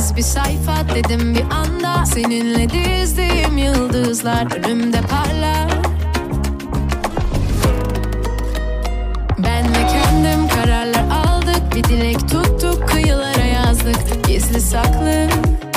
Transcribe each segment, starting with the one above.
bir sayfa dedim bir anda. Seninle dizdiğim yıldızlar önümde parlar. Ben ve kendim kararlar aldık, bir dilek tuttuk, kıyılara yazdık, gizli saklı.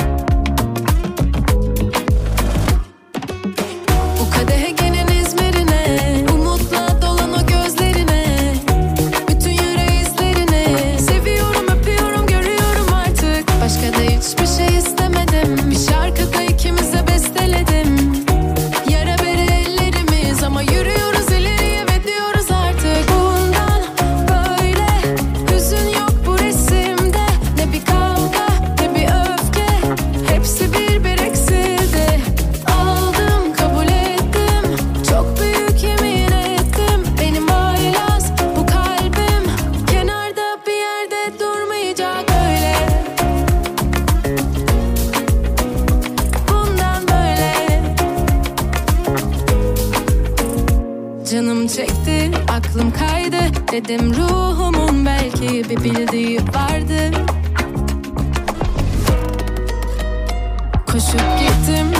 Bu kadehe gelin İzmir'ine, umutla dolan o gözlerine, bütün yürü izlerine. Seviyorum, öpüyorum, görüyorum artık, başka da hiçbir şey istemedim. Bir şarkıda ikimize besteledim, yara bere ellerimiz ama yürüyoruz ileriye ve diyoruz artık. Bundan böyle hüzün yok bu resimde, ne bir kavga ne bir öfke, hepsi bir eksildi. Aldım, kabul ettim, çok büyük yemin ettim. Benim haylaz bu kalbim, kenarda bir yerde durmayacak öyle. Bundan böyle canım çekti, aklım kaydı, dedim ruhumun belki bir bildiği vardı. Koşup gittim,